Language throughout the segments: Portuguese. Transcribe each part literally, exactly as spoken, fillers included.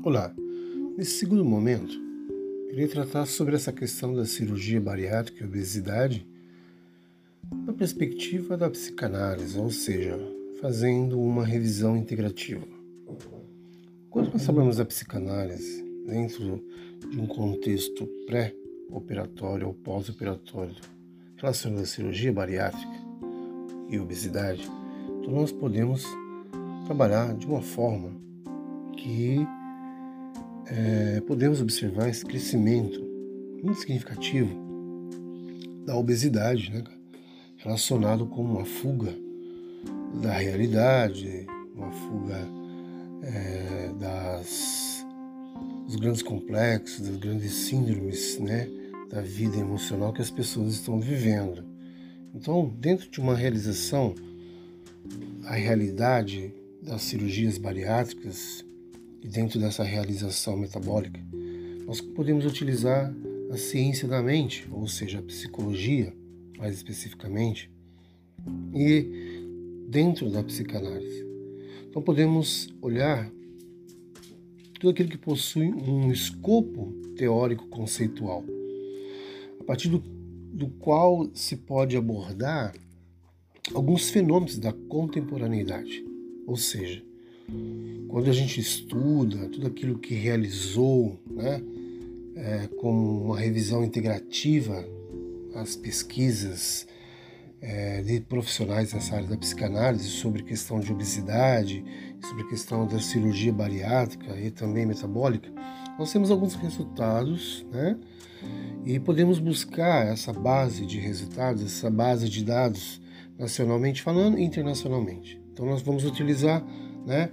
Olá, nesse segundo momento, irei tratar sobre essa questão da cirurgia bariátrica e obesidade na perspectiva da psicanálise, ou seja, fazendo uma revisão integrativa. Quando nós falamos da psicanálise dentro de um contexto pré-operatório ou pós-operatório relacionado à cirurgia bariátrica e obesidade, então nós podemos trabalhar de uma forma que é, podemos observar esse crescimento muito significativo da obesidade, né, relacionado com uma fuga da realidade, uma fuga é, das, dos grandes complexos, das grandes síndromes, né, da vida emocional que as pessoas estão vivendo. Então, dentro de uma realização, a realidade das cirurgias bariátricas e dentro dessa realização metabólica, nós podemos utilizar a ciência da mente, ou seja, a psicologia, mais especificamente, e dentro da psicanálise. Então podemos olhar tudo aquilo que possui um escopo teórico conceitual, a partir do, do qual se pode abordar alguns fenômenos da contemporaneidade, ou seja, quando a gente estuda tudo aquilo que realizou, né, é, como uma revisão integrativa, as pesquisas é, de profissionais nessa área da psicanálise sobre questão de obesidade, sobre a questão da cirurgia bariátrica e também metabólica, nós temos alguns resultados, né, e podemos buscar essa base de resultados, essa base de dados, nacionalmente falando e internacionalmente. Então nós vamos utilizar, né,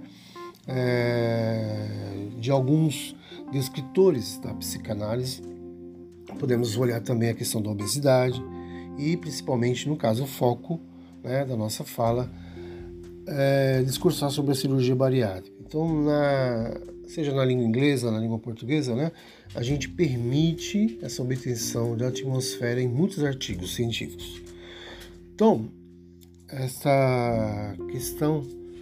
é, de alguns descritores da psicanálise. Podemos olhar também a questão da obesidade e principalmente, no caso, o foco, né, da nossa fala, é discursar sobre a cirurgia bariátrica. Então, na, seja na língua inglesa, na língua portuguesa, né, a gente permite essa obtenção da atmosfera em muitos artigos científicos. Então, essa questão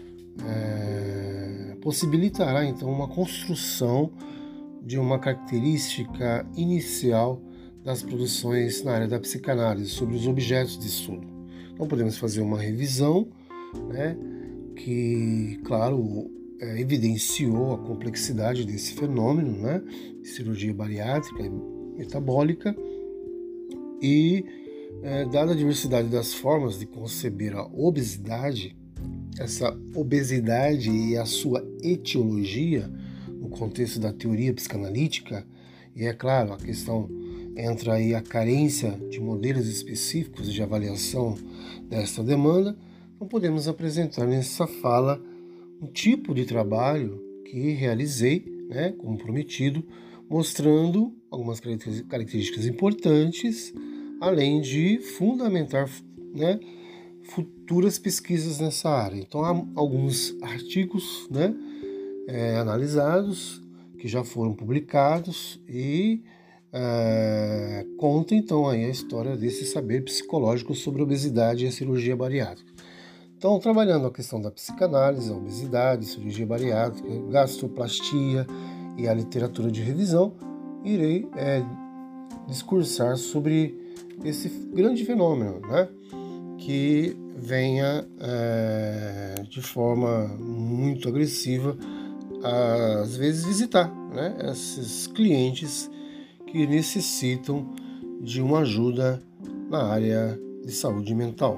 é, possibilitará então uma construção de uma característica inicial das produções na área da psicanálise sobre os objetos de estudo. Então podemos fazer uma revisão, né, que, claro, é, evidenciou a complexidade desse fenômeno, né, de cirurgia bariátrica e metabólica e, é, dada a diversidade das formas de conceber a obesidade, essa obesidade e a sua etiologia no contexto da teoria psicanalítica, e é claro, a questão entra aí a carência de modelos específicos de avaliação desta demanda, então podemos apresentar nessa fala um tipo de trabalho que realizei, né, como prometido, mostrando algumas características importantes, além de fundamentar, né, futuras pesquisas nessa área. Então há alguns artigos, né, é, analisados, que já foram publicados e é, conta então aí a história desse saber psicológico sobre a obesidade e a cirurgia bariátrica. Então, trabalhando a questão da psicanálise, a obesidade, cirurgia bariátrica, gastroplastia e a literatura de revisão, irei é, discursar sobre esse grande fenômeno, né, que venha é, de forma muito agressiva, às vezes visitar, né, esses clientes que necessitam de uma ajuda na área de saúde mental.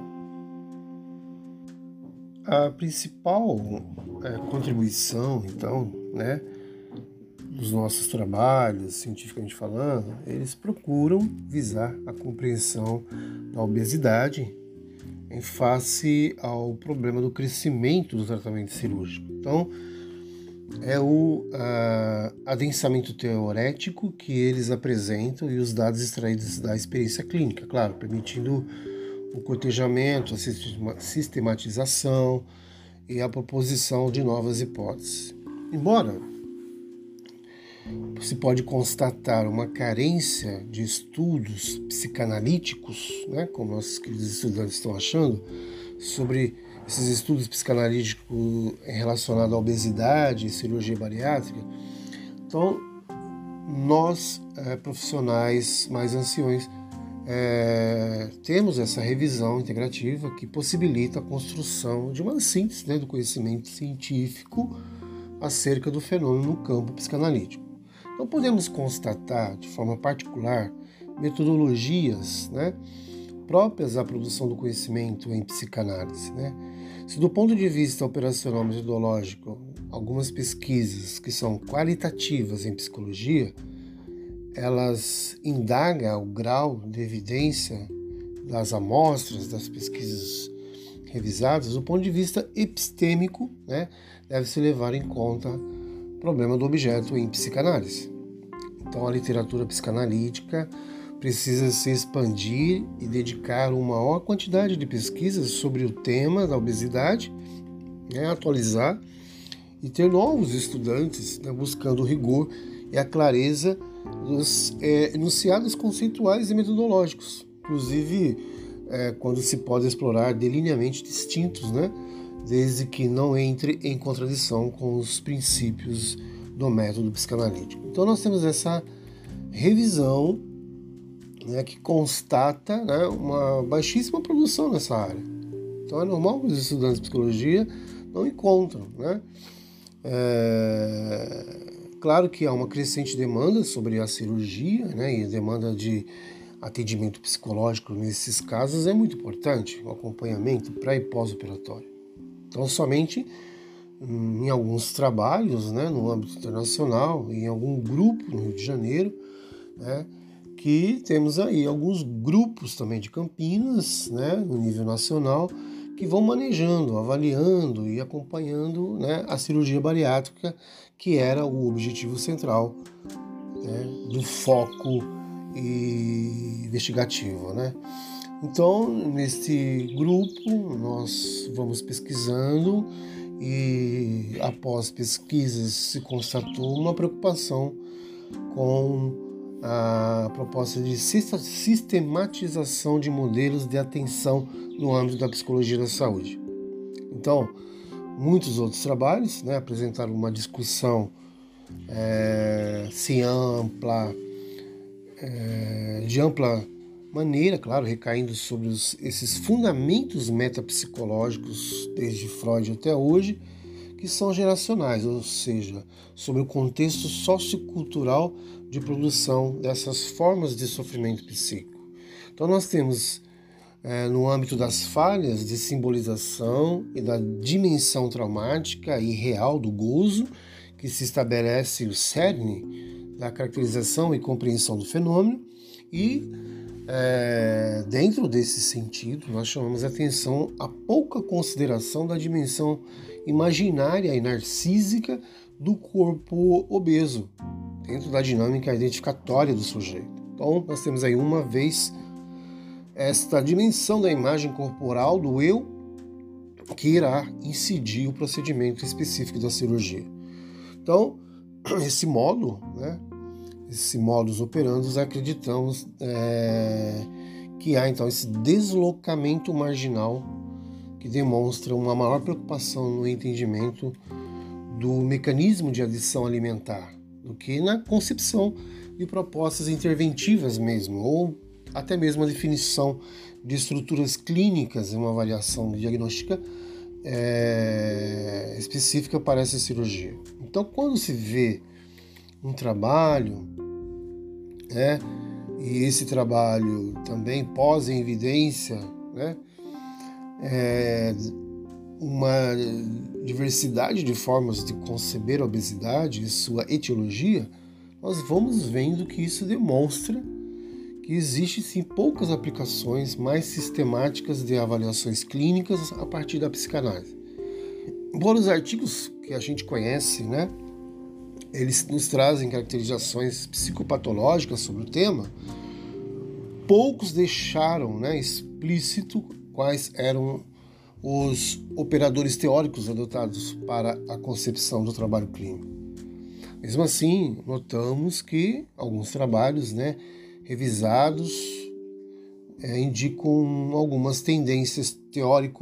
A principal é, contribuição, então, né, dos nossos trabalhos, cientificamente falando, eles procuram visar a compreensão da obesidade em face ao problema do crescimento do tratamento cirúrgico. Então, é o uh, adensamento teorético que eles apresentam e os dados extraídos da experiência clínica, claro, permitindo o cotejamento, a sistematização e a proposição de novas hipóteses. Embora se pode constatar uma carência de estudos psicanalíticos, né, como nossos queridos estudantes estão achando, sobre esses estudos psicanalíticos relacionados à obesidade e cirurgia bariátrica, Então, nós, é, profissionais mais anciões, é, temos essa revisão integrativa que possibilita a construção de uma síntese, né, do conhecimento científico acerca do fenômeno no campo psicanalítico. Então, podemos constatar, de forma particular, metodologias, né, próprias à produção do conhecimento em psicanálise, né? Se do ponto de vista operacional metodológico, algumas pesquisas que são qualitativas em psicologia, elas indagam o grau de evidência das amostras, das pesquisas revisadas, do ponto de vista epistêmico, né, deve-se levar em conta o problema do objeto em psicanálise. Então, a literatura psicanalítica precisa se expandir e dedicar uma maior quantidade de pesquisas sobre o tema da obesidade, né, atualizar e ter novos estudantes, né, buscando o rigor e a clareza dos é, enunciados conceituais e metodológicos, inclusive é, quando se pode explorar delineamentos distintos, né, desde que não entre em contradição com os princípios do método psicanalítico. Então nós temos essa revisão, né, que constata, né, uma baixíssima produção nessa área. Então é normal que os estudantes de psicologia não encontram, né? É... Claro que há uma crescente demanda sobre a cirurgia, né, e a demanda de atendimento psicológico nesses casos é muito importante, o acompanhamento pré e pós-operatório. Então somente em alguns trabalhos, né, no âmbito internacional, em algum grupo no Rio de Janeiro, né, que temos aí alguns grupos também de Campinas, né, no nível nacional, que vão manejando, avaliando e acompanhando, né, a cirurgia bariátrica, que era o objetivo central, né, do foco investigativo, né? Então, nesse grupo, nós vamos pesquisando e, após pesquisas, se constatou uma preocupação com a proposta de sistematização de modelos de atenção no âmbito da psicologia da saúde. Então, muitos outros trabalhos, né, apresentaram uma discussão é, se ampla, é, de ampla maneira, claro, recaindo sobre os, esses fundamentos metapsicológicos desde Freud até hoje, que são geracionais, ou seja, sobre o contexto sociocultural de produção dessas formas de sofrimento psíquico. Então nós temos, é, no âmbito das falhas de simbolização e da dimensão traumática e real do gozo, que se estabelece o cerne da caracterização e compreensão do fenômeno, e é, dentro desse sentido nós chamamos a atenção à pouca consideração da dimensão imaginária e narcísica do corpo obeso, dentro da dinâmica identificatória do sujeito. Então, nós temos aí uma vez esta dimensão da imagem corporal do eu que irá incidir o procedimento específico da cirurgia. Então, esse modo, né, esse modus operandi, acreditamos é, que há então esse deslocamento marginal que demonstra uma maior preocupação no entendimento do mecanismo de adição alimentar do que na concepção de propostas interventivas mesmo, ou até mesmo a definição de estruturas clínicas em uma avaliação diagnóstica é, específica para essa cirurgia. Então, quando se vê um trabalho, né, e esse trabalho também pós em evidência, né, é, uma diversidade de formas de conceber a obesidade e sua etiologia, nós vamos vendo que isso demonstra que existe sim poucas aplicações mais sistemáticas de avaliações clínicas a partir da psicanálise. Embora os artigos que a gente conhece, né, eles nos trazem caracterizações psicopatológicas sobre o tema, poucos deixaram, né, explícito quais eram os operadores teóricos adotados para a concepção do trabalho clínico. Mesmo assim, notamos que alguns trabalhos, né, revisados é, indicam algumas tendências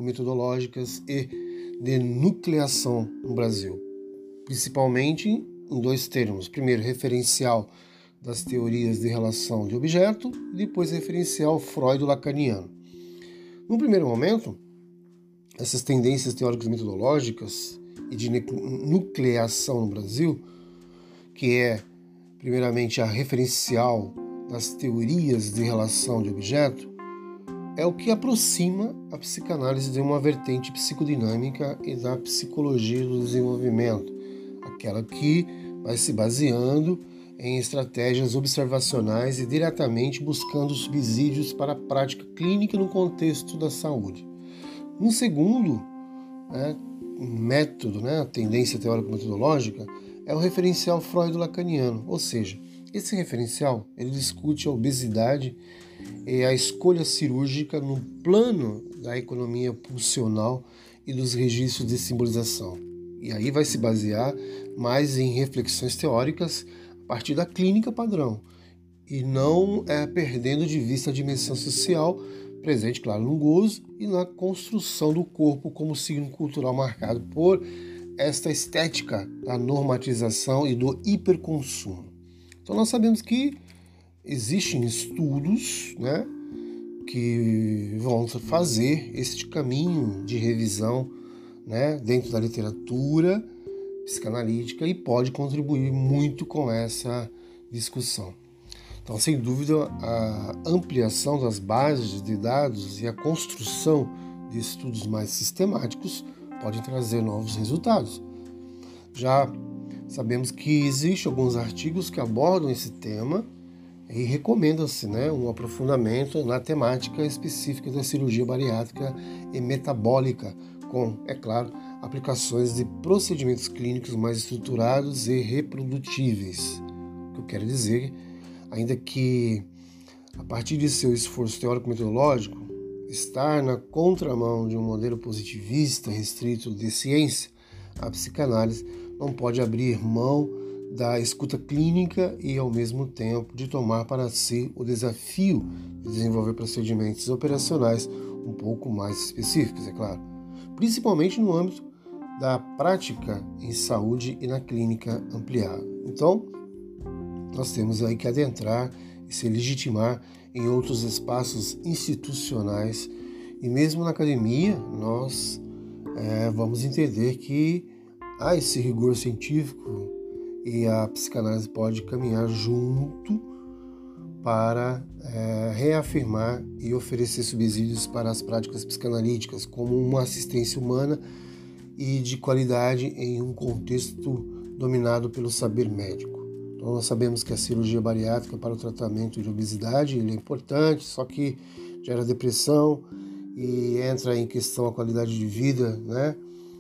teórico-metodológicas e de nucleação no Brasil, principalmente em dois termos. Primeiro, referencial das teorias de relação de objeto, e depois referencial freudo-lacaniano. No primeiro momento, essas tendências teóricas metodológicas e de nucleação no Brasil, que é, primeiramente, a referencial das teorias de relação de objeto, é o que aproxima a psicanálise de uma vertente psicodinâmica e da psicologia do desenvolvimento, aquela que vai se baseando em estratégias observacionais e diretamente buscando subsídios para a prática clínica no contexto da saúde. Um segundo né, método, né, a tendência teórico-metodológica, é o referencial freudo-lacaniano, ou seja, esse referencial ele discute a obesidade e a escolha cirúrgica no plano da economia pulsional e dos registros de simbolização. E aí vai se basear mais em reflexões teóricas a partir da clínica padrão e não é, perdendo de vista a dimensão social presente, claro, no gozo e na construção do corpo como signo cultural marcado por esta estética da normatização e do hiperconsumo. Então nós sabemos que existem estudos né, que vão fazer este caminho de revisão né, dentro da literatura psicanalítica e pode contribuir muito com essa discussão. Então, sem dúvida, a ampliação das bases de dados e a construção de estudos mais sistemáticos podem trazer novos resultados. Já sabemos que existem alguns artigos que abordam esse tema e recomenda-se né, um aprofundamento na temática específica da cirurgia bariátrica e metabólica, com, é claro, aplicações de procedimentos clínicos mais estruturados e reprodutíveis. O que eu quero dizer, ainda que, a partir de seu esforço teórico-metodológico, estar na contramão de um modelo positivista restrito de ciência, a psicanálise não pode abrir mão da escuta clínica e, ao mesmo tempo, de tomar para si o desafio de desenvolver procedimentos operacionais um pouco mais específicos, é claro, principalmente no âmbito da prática em saúde e na clínica ampliada. Então, nós temos aí que adentrar e se legitimar em outros espaços institucionais e mesmo na academia nós é, vamos entender que há esse rigor científico e a psicanálise pode caminhar junto para é, reafirmar e oferecer subsídios para as práticas psicanalíticas como uma assistência humana e de qualidade em um contexto dominado pelo saber médico. Então nós sabemos que a cirurgia bariátrica para o tratamento de obesidade ele é importante, só que gera depressão e entra em questão a qualidade de vida, né?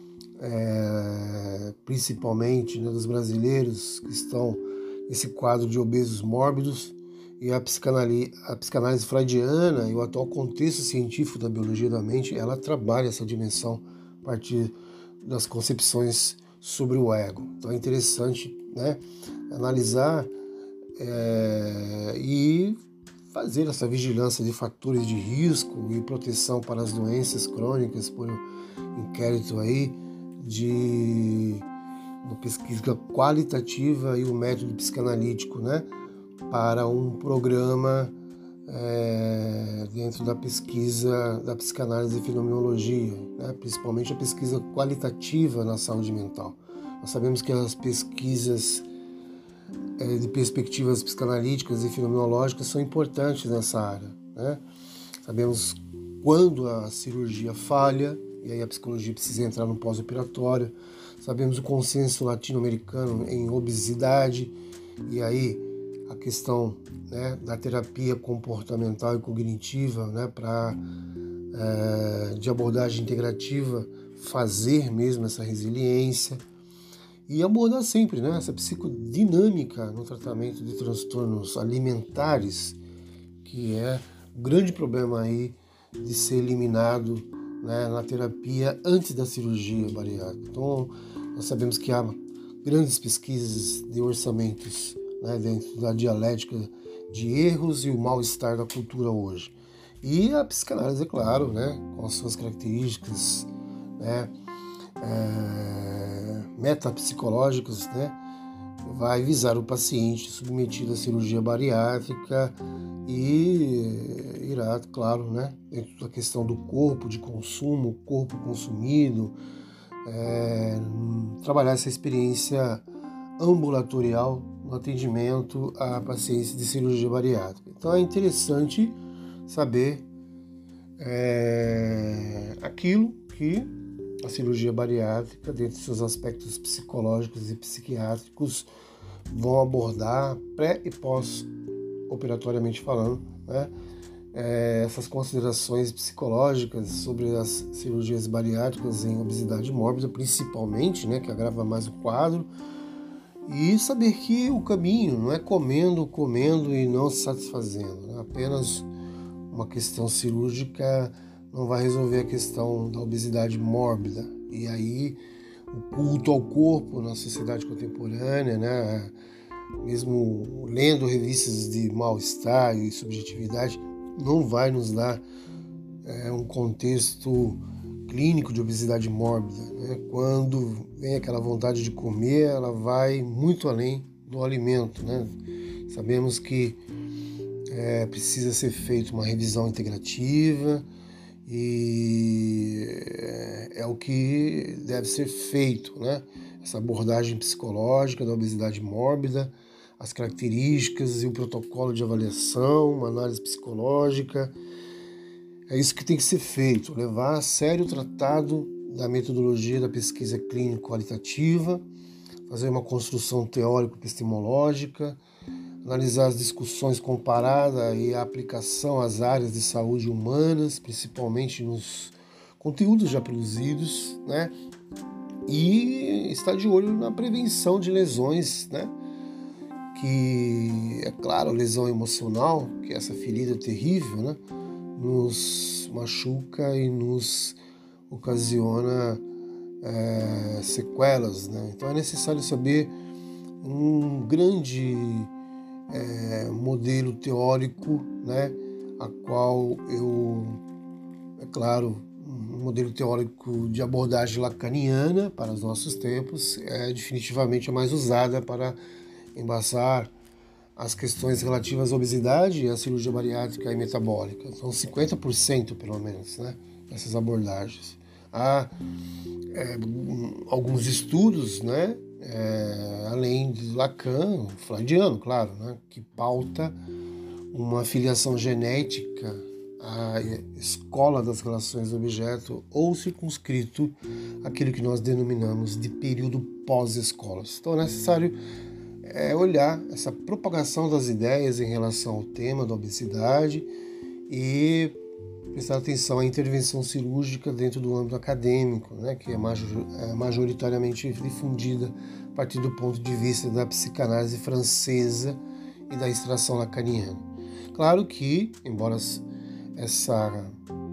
É, principalmente né, dos brasileiros que estão nesse quadro de obesos mórbidos, e a psicanálise, a psicanálise freudiana e o atual contexto científico da biologia da mente, ela trabalha essa dimensão a partir das concepções sobre o ego. Então é interessante né, analisar é, e fazer essa vigilância de fatores de risco e proteção para as doenças crônicas por inquérito aí de uma pesquisa qualitativa e o método psicanalítico, né, para um programa é, dentro da pesquisa da psicanálise e fenomenologia, né, principalmente a pesquisa qualitativa na saúde mental. Nós sabemos que as pesquisas é, de perspectivas psicanalíticas e fenomenológicas são importantes nessa área, né? Sabemos quando a cirurgia falha, e aí a psicologia precisa entrar no pós-operatório. Sabemos o consenso latino-americano em obesidade, e aí a questão né, da terapia comportamental e cognitiva né, para é, de abordagem integrativa fazer mesmo essa resiliência e abordar sempre né, essa psicodinâmica no tratamento de transtornos alimentares, que é o grande problema aí de ser eliminado né, na terapia antes da cirurgia bariátrica. Então, nós sabemos que há grandes pesquisas de orçamentos né, dentro da dialética de erros e o mal-estar da cultura hoje. E a psicanálise, é claro, né, com as suas características né, é, metapsicológicas, né, vai visar o paciente submetido à cirurgia bariátrica e irá, claro, né, dentro da questão do corpo, de consumo, corpo consumido, é, trabalhar essa experiência ambulatorial no atendimento a pacientes de cirurgia bariátrica. Então é interessante saber é, aquilo que a cirurgia bariátrica, dentro de seus aspectos psicológicos e psiquiátricos, vão abordar pré e pós-operatoriamente falando, né? É, essas considerações psicológicas sobre as cirurgias bariátricas em obesidade mórbida, principalmente, né, que agrava mais o quadro, e saber que o caminho não é comendo, comendo e não se satisfazendo, né? Apenas uma questão cirúrgica não vai resolver a questão da obesidade mórbida. E aí o culto ao corpo na sociedade contemporânea, né, mesmo lendo revistas de mal-estar e subjetividade, não vai nos dar é, um contexto clínico de obesidade mórbida, né? Quando vem aquela vontade de comer, ela vai muito além do alimento, né? Sabemos que é, precisa ser feita uma revisão integrativa e é o que deve ser feito, né? Essa abordagem psicológica da obesidade mórbida, as características e o protocolo de avaliação, uma análise psicológica. É isso que tem que ser feito, levar a sério o tratado da metodologia da pesquisa clínico-qualitativa, fazer uma construção teórico-epistemológica, analisar as discussões comparadas e a aplicação às áreas de saúde humanas, principalmente nos conteúdos já produzidos, né? E estar de olho na prevenção de lesões, né? Que, é claro, a lesão emocional, que é essa ferida terrível, né, nos machuca e nos ocasiona é, sequelas, né? Então é necessário saber um grande é, modelo teórico, né, a qual eu, é claro, um modelo teórico de abordagem lacaniana para os nossos tempos é definitivamente a mais usada para embasar as questões relativas à obesidade e à cirurgia bariátrica e metabólica. Então, cinquenta por cento pelo menos, né, dessas abordagens. Há é, alguns estudos, né, é, além de Lacan, freudiano, claro, né, que pauta uma filiação genética à escola das relações objeto ou circunscrito aquilo que nós denominamos de período pós-escolas. Então é necessário é, olhar essa propagação das ideias em relação ao tema da obesidade e prestar atenção à intervenção cirúrgica dentro do âmbito acadêmico, né, que é majoritariamente difundida a partir do ponto de vista da psicanálise francesa e da extração lacaniana. Claro que, embora essa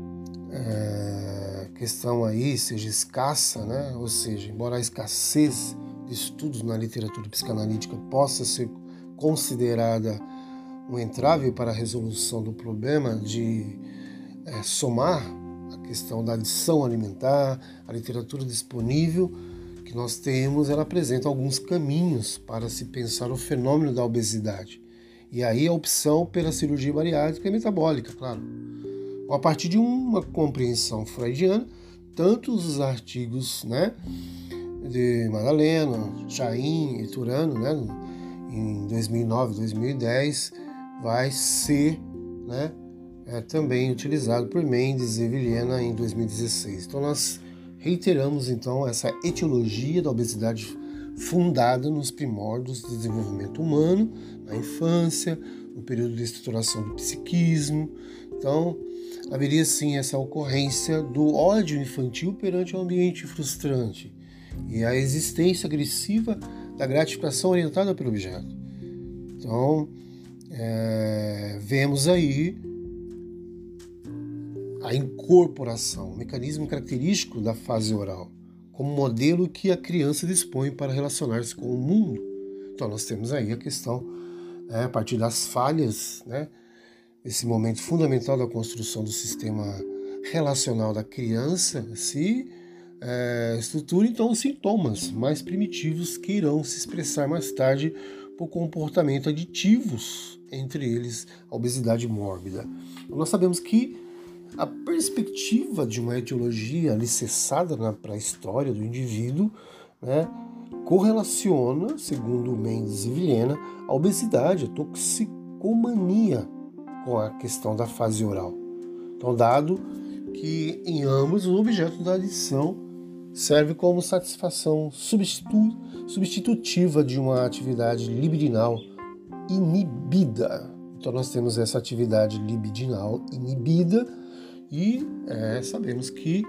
é, questão aí seja escassa, né, ou seja, embora a escassez de estudos na literatura psicanalítica possa ser considerada um entrave para a resolução do problema de é, somar a questão da adição alimentar, a literatura disponível que nós temos, ela apresenta alguns caminhos para se pensar o fenômeno da obesidade. E aí a opção pela cirurgia bariátrica e metabólica, claro. A partir de uma compreensão freudiana, tanto os artigos, né, de Madalena, Chaim e Turano, né, em dois mil e nove, dois mil e dez, vai ser, né, é, também utilizado por Mendes e Vilhena em dois mil e dezesseis. Então nós reiteramos então essa etiologia da obesidade fundada nos primórdios do desenvolvimento humano, na infância, no período de estruturação do psiquismo. Então haveria sim essa ocorrência do ódio infantil perante o ambiente frustrante e a existência agressiva da gratificação orientada pelo objeto. Então, é, vemos aí a incorporação, o mecanismo característico da fase oral, como modelo que a criança dispõe para relacionar-se com o mundo. Então, nós temos aí a questão, é, a partir das falhas, né, esse momento fundamental da construção do sistema relacional da criança, se é, estrutura, então, os sintomas mais primitivos que irão se expressar mais tarde por comportamento aditivos, entre eles a obesidade mórbida. Nós sabemos que a perspectiva de uma etiologia alicerçada na pré-história do indivíduo, né, correlaciona, segundo Mendes e Vilhena, a obesidade, a toxicomania com a questão da fase oral. Então, dado que em ambos o objeto da adição serve como satisfação substitu substitutiva de uma atividade libidinal inibida. Então nós temos essa atividade libidinal inibida e é, sabemos que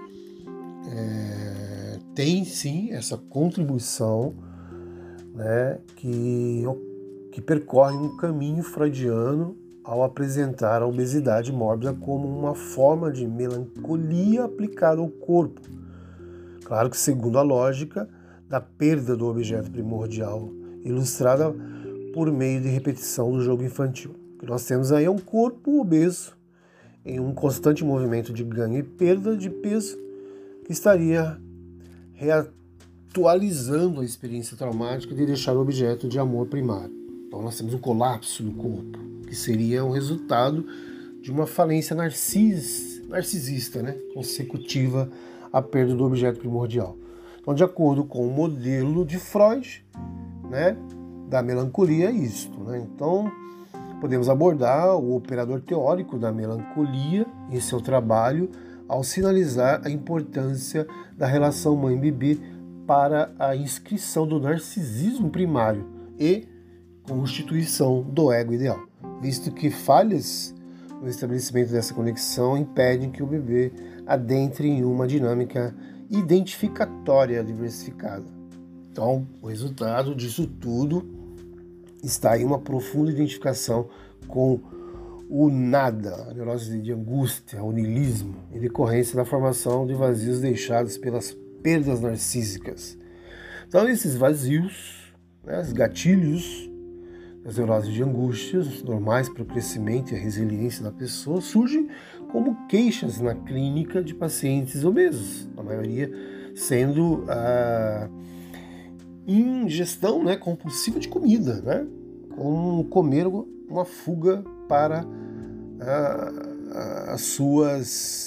é, tem sim essa contribuição, né, que, que percorre um caminho freudiano ao apresentar a obesidade mórbida como uma forma de melancolia aplicada ao corpo. Claro que segundo a lógica da perda do objeto primordial, ilustrada por meio de repetição do jogo infantil. O que nós temos aí é um corpo obeso, em um constante movimento de ganho e perda de peso, que estaria reatualizando a experiência traumática de deixar o objeto de amor primário. Então nós temos um colapso do corpo, que seria o resultado de uma falência narcis, narcisista, né, consecutiva à perda do objeto primordial. Então, de acordo com o modelo de Freud, né, da melancolia, é isto. Né? Então, podemos abordar o operador teórico da melancolia em seu trabalho ao sinalizar a importância da relação mãe-bebê para a inscrição do narcisismo primário e constituição do ego ideal, visto que falhas no estabelecimento dessa conexão impedem que o bebê adentre em uma dinâmica identificatória diversificada. Então, o resultado disso tudo está em uma profunda identificação com o nada, a neurose de angústia, o niilismo, em decorrência da formação de vazios deixados pelas perdas narcísicas. Então, esses vazios, né, os gatilhos das neuroses de angústias, normais para o crescimento e a resiliência da pessoa, surgem como queixas na clínica de pacientes obesos, a maioria sendo a ingestão, né, compulsiva de comida, né, como comer uma fuga para a, a, as suas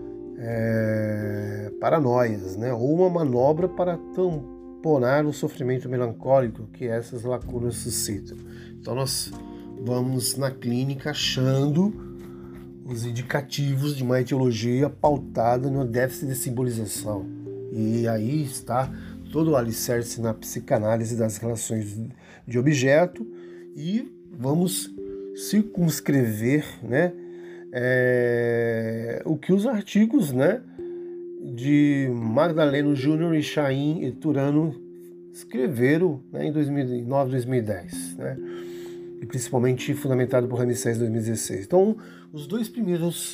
é, paranoias, né, ou uma manobra para tamponar o sofrimento melancólico que essas lacunas suscitam. Então nós vamos na clínica achando os indicativos de uma etiologia pautada no déficit de simbolização. E aí está todo o alicerce na psicanálise das relações de objeto e vamos circunscrever, né, é, o que os artigos, né, de Magdaleno Júnior e Chaim e Turano escreveram, né, em dois mil e nove, dois mil e dez, né, e principalmente fundamentado por Ramsés em dois mil e dezesseis. Então, os dois primeiros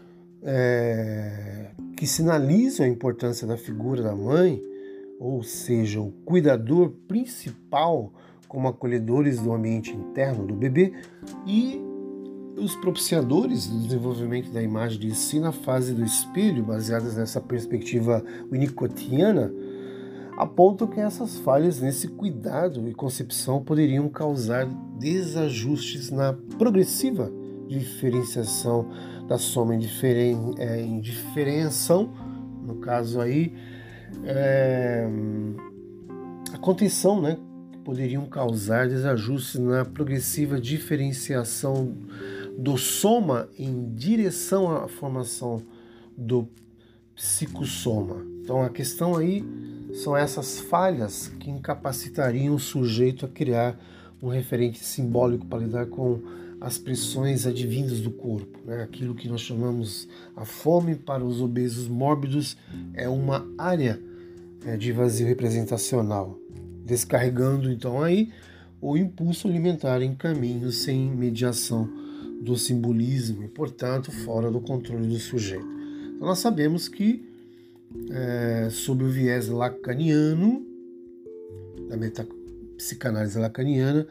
é, que sinalizam a importância da figura da mãe, ou seja, o cuidador principal como acolhedores do ambiente interno do bebê, e os propiciadores do desenvolvimento da imagem de si na fase do espelho, baseadas nessa perspectiva winnicottiana, apontam que essas falhas nesse cuidado e concepção poderiam causar desajustes na progressiva diferenciação da soma em, diferen, é, em diferenciação, no caso aí, é, a contenção, né, que poderiam causar desajustes na progressiva diferenciação do soma em direção à formação do psicossoma. Então a questão aí são essas falhas que incapacitariam o sujeito a criar um referente simbólico para lidar com as pressões advindas do corpo, né? Aquilo que nós chamamos a fome para os obesos mórbidos é uma área é, de vazio representacional, descarregando então aí o impulso alimentar em caminhos sem mediação do simbolismo e, portanto, fora do controle do sujeito. Então nós sabemos que É, sob o viés lacaniano, da metapsicanálise lacaniana,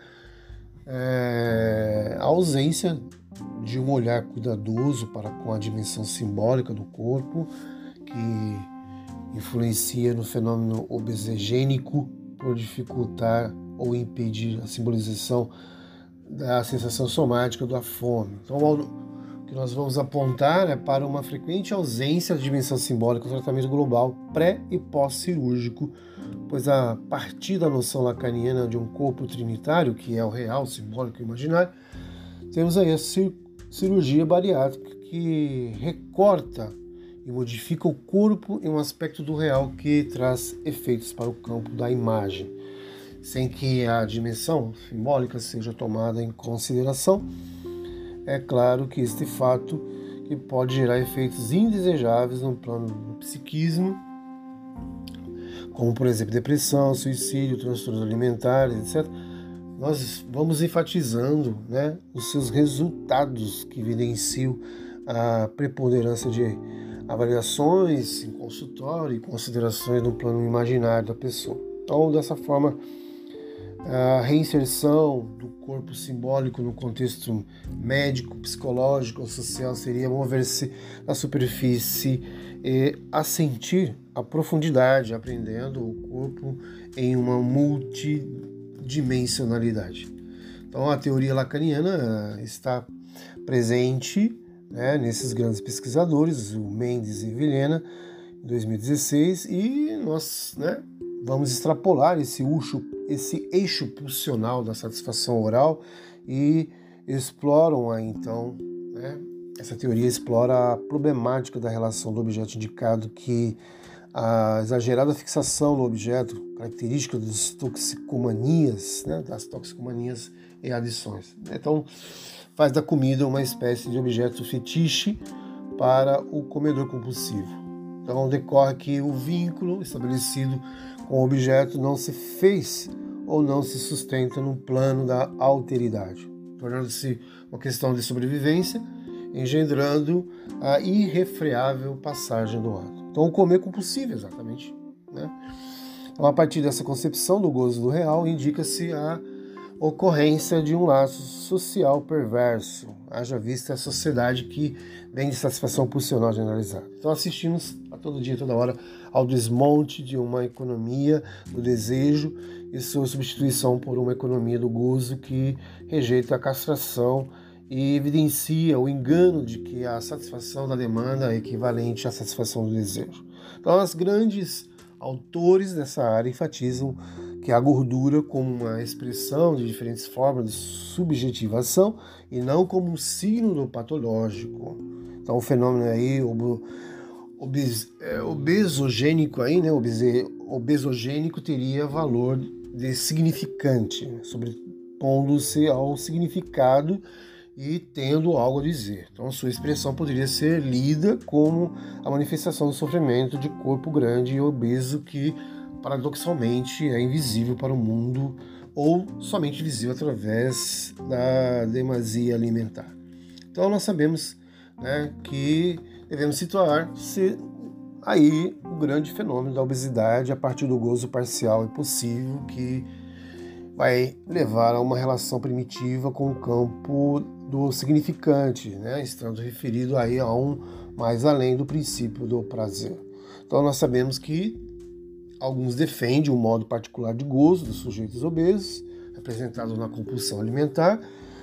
é, a ausência de um olhar cuidadoso para com a dimensão simbólica do corpo, que influencia no fenômeno obesogênico por dificultar ou impedir a simbolização da sensação somática da fome. Então, o que nós vamos apontar é para uma frequente ausência de dimensão simbólica no tratamento global pré e pós-cirúrgico, pois a partir da noção lacaniana de um corpo trinitário, que é o real, simbólico e imaginário, temos aí a cirurgia bariátrica que recorta e modifica o corpo em um aspecto do real que traz efeitos para o campo da imagem, sem que a dimensão simbólica seja tomada em consideração. É claro que este fato que pode gerar efeitos indesejáveis no plano do psiquismo, como, por exemplo, depressão, suicídio, transtornos alimentares, etcétera. Nós vamos enfatizando, né, os seus resultados que evidenciam a preponderância de avaliações em consultório e considerações no plano imaginário da pessoa. Então, dessa forma, a reinserção do corpo simbólico no contexto médico, psicológico ou social seria mover-se na superfície e assentir a profundidade, aprendendo o corpo em uma multidimensionalidade. Então, a teoria lacaniana está presente, né, nesses grandes pesquisadores, o Mendes e Vilhena, em dois mil e dezesseis, e nós, né, vamos extrapolar esse eixo, esse eixo pulsional da satisfação oral e exploram aí, então, né, essa teoria explora a problemática da relação do objeto indicado, que a exagerada fixação no objeto, característica das toxicomanias, né, das toxicomanias e adições. Então, faz da comida uma espécie de objeto fetiche para o comedor compulsivo. Então, decorre que o vínculo estabelecido com o objeto não se fez ou não se sustenta no plano da alteridade, tornando-se uma questão de sobrevivência, engendrando a irrefreável passagem do ato. Então, o comer compulsivo, exatamente, né? Então, a partir dessa concepção do gozo do real, indica-se a ocorrência de um laço social perverso, haja vista a sociedade que vem de satisfação pulsional generalizada. Então assistimos a todo dia, toda hora, ao desmonte de uma economia do desejo e sua substituição por uma economia do gozo que rejeita a castração e evidencia o engano de que a satisfação da demanda é equivalente à satisfação do desejo. Então, os grandes autores dessa área enfatizam que a gordura como uma expressão de diferentes formas de subjetivação e não como um signo patológico. Então, o fenômeno aí obes, é, obesogênico aí, né, obese, obesogênico teria valor de significante, sobrepondo-se ao significado e tendo algo a dizer. Então, a sua expressão poderia ser lida como a manifestação do sofrimento de corpo grande e obeso que, paradoxalmente, é invisível para o mundo ou somente visível através da demasia alimentar. Então, nós sabemos, né, que devemos situar-se aí o grande fenômeno da obesidade a partir do gozo parcial e possível que vai levar a uma relação primitiva com o campo do significante, né, estando referido aí a um mais além do princípio do prazer. Então nós sabemos que alguns defendem um modo particular de gozo dos sujeitos obesos, representado na compulsão alimentar,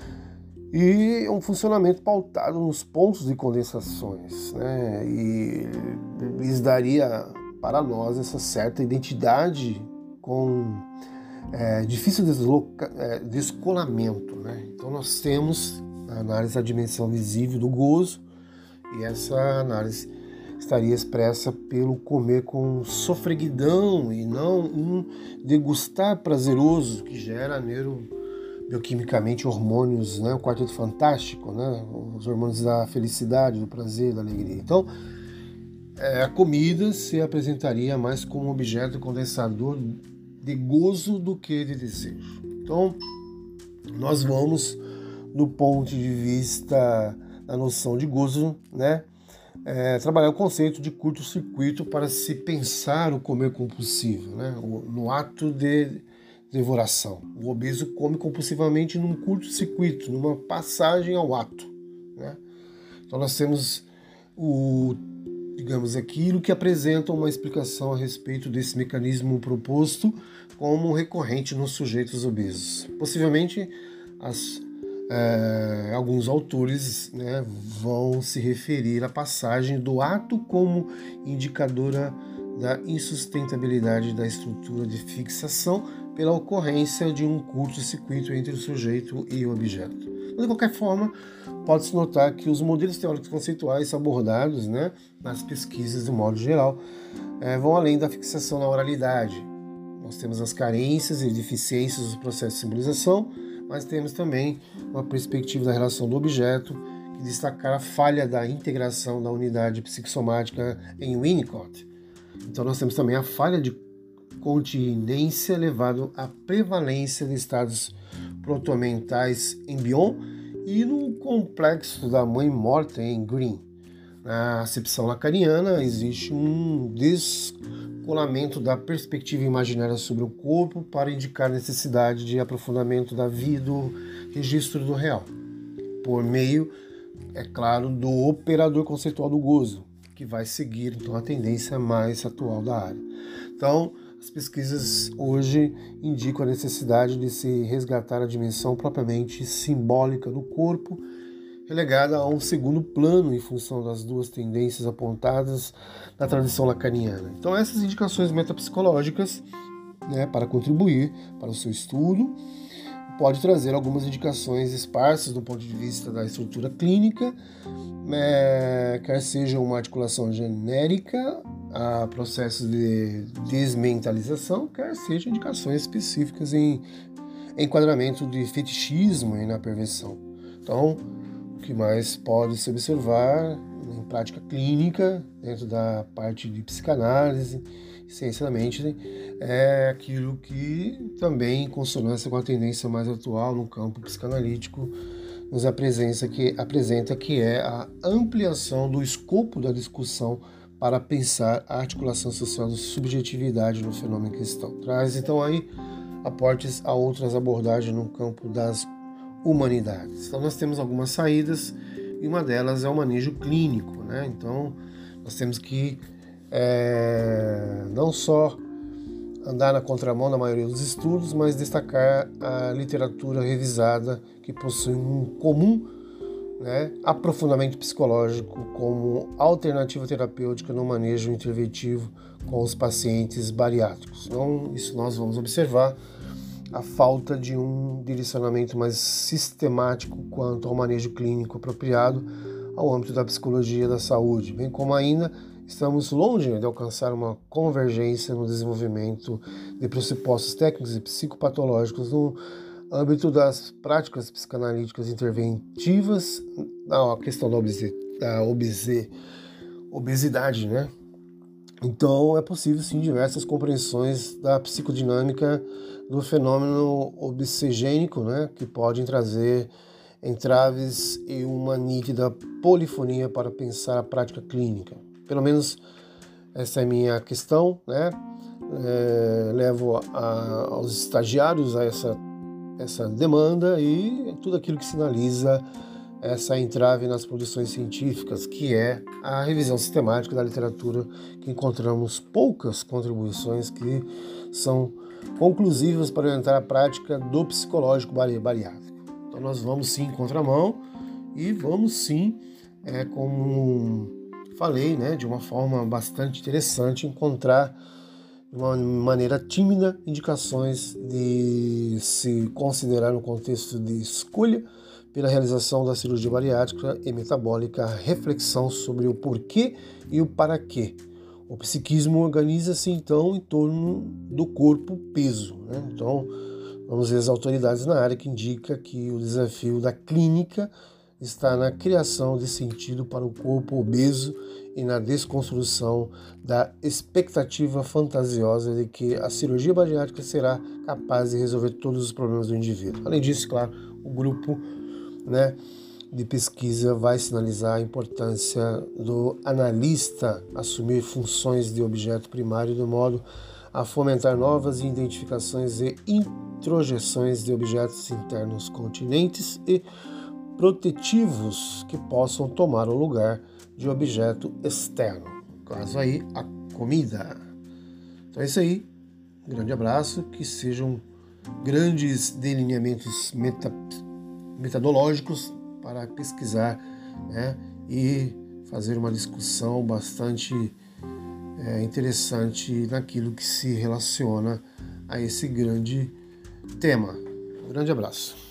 e um funcionamento pautado nos pontos de condensações, né, e lhes daria para nós essa certa identidade com É, difícil desloca, é, descolamento, né? Então nós temos a análise da dimensão visível do gozo, e essa análise estaria expressa pelo comer com sofreguidão e não um degustar prazeroso que gera neurobioquimicamente hormônios, né? O quarteto fantástico, né? Os hormônios da felicidade, do prazer, da alegria. Então é, a comida se apresentaria mais como um objeto condensador de gozo do que de desejo. Então, nós vamos, do ponto de vista da noção de gozo, né, é, trabalhar o conceito de curto-circuito para se pensar o comer compulsivo, né, no ato de devoração. O obeso come compulsivamente num curto-circuito, numa passagem ao ato, né? Então, nós temos o digamos, aquilo que apresenta uma explicação a respeito desse mecanismo proposto como recorrente nos sujeitos obesos. Possivelmente, as, é, alguns autores, né, vão se referir à passagem do ato como indicadora da insustentabilidade da estrutura de fixação pela ocorrência de um curto-circuito entre o sujeito e o objeto. Mas, de qualquer forma, pode-se notar que os modelos teóricos conceituais abordados, né, nas pesquisas de modo geral, é, vão além da fixação na oralidade. Nós temos as carências e deficiências dos processos de simbolização, mas temos também uma perspectiva da relação do objeto, que destacar a falha da integração da unidade psicossomática em Winnicott. Então nós temos também a falha de continência levado à prevalência de estados protomentais em Bion e no complexo da mãe morta em Green. Na acepção lacaniana existe um descolamento da perspectiva imaginária sobre o corpo para indicar a necessidade de aprofundamento da vida do registro do real, por meio, é claro, do operador conceitual do gozo, que vai seguir então a tendência mais atual da área. Então, as pesquisas hoje indicam a necessidade de se resgatar a dimensão propriamente simbólica do corpo, relegada a um segundo plano em função das duas tendências apontadas na tradição lacaniana. Então, essas indicações metapsicológicas, né, para contribuir para o seu estudo, pode trazer algumas indicações esparsas do ponto de vista da estrutura clínica, é, quer seja uma articulação genérica a processos de desmentalização, quer seja indicações específicas em enquadramento de fetichismo e na perversão. Então, o que mais pode se observar em prática clínica, dentro da parte de psicanálise, ciência da mente, é aquilo que também, em consonância com a tendência mais atual no campo psicanalítico, nos apresenta que, apresenta que é a ampliação do escopo da discussão para pensar a articulação social da subjetividade no fenômeno em questão. Traz, então, aí aportes a outras abordagens no campo das humanidades. Então, nós temos algumas saídas e uma delas é o manejo clínico, né? Então, nós temos que é, não só andar na contramão da maioria dos estudos, mas destacar a literatura revisada que possui um comum, né, aprofundamento psicológico como alternativa terapêutica no manejo interventivo com os pacientes bariátricos. Então, isso nós vamos observar a falta de um direcionamento mais sistemático quanto ao manejo clínico apropriado ao âmbito da psicologia da saúde, bem como ainda estamos longe de alcançar uma convergência no desenvolvimento de pressupostos técnicos e psicopatológicos no âmbito das práticas psicanalíticas interventivas, a questão da, obesi, da obesi, obesidade, né? Então, é possível, sim, diversas compreensões da psicodinâmica do fenômeno obsegênico, né, que podem trazer entraves e uma nítida polifonia para pensar a prática clínica. Pelo menos essa é a minha questão, né? É, levo a, aos estagiários a essa, essa demanda e tudo aquilo que sinaliza essa entrave nas produções científicas, que é a revisão sistemática da literatura, que encontramos poucas contribuições que são conclusivas para orientar a prática do psicológico bariátrico. Então nós vamos sim em contramão e vamos sim, é, como falei, né, de uma forma bastante interessante, encontrar de uma maneira tímida indicações de se considerar no contexto de escolha pela realização da cirurgia bariátrica e metabólica, a reflexão sobre o porquê e o para quê. O psiquismo organiza-se então em torno do corpo-peso, né? Então, vamos ver as autoridades na área que indica que o desafio da clínica está na criação de sentido para o corpo obeso e na desconstrução da expectativa fantasiosa de que a cirurgia bariátrica será capaz de resolver todos os problemas do indivíduo. Além disso, claro, o grupo, né, de pesquisa vai sinalizar a importância do analista assumir funções de objeto primário de modo a fomentar novas identificações e introjeções de objetos internos continentes e protetivos que possam tomar o lugar de objeto externo. caso aí, a comida. Então é isso aí, um grande abraço, que sejam grandes delineamentos meta, metodológicos para pesquisar, né, e fazer uma discussão bastante é, interessante naquilo que se relaciona a esse grande tema. Um grande abraço.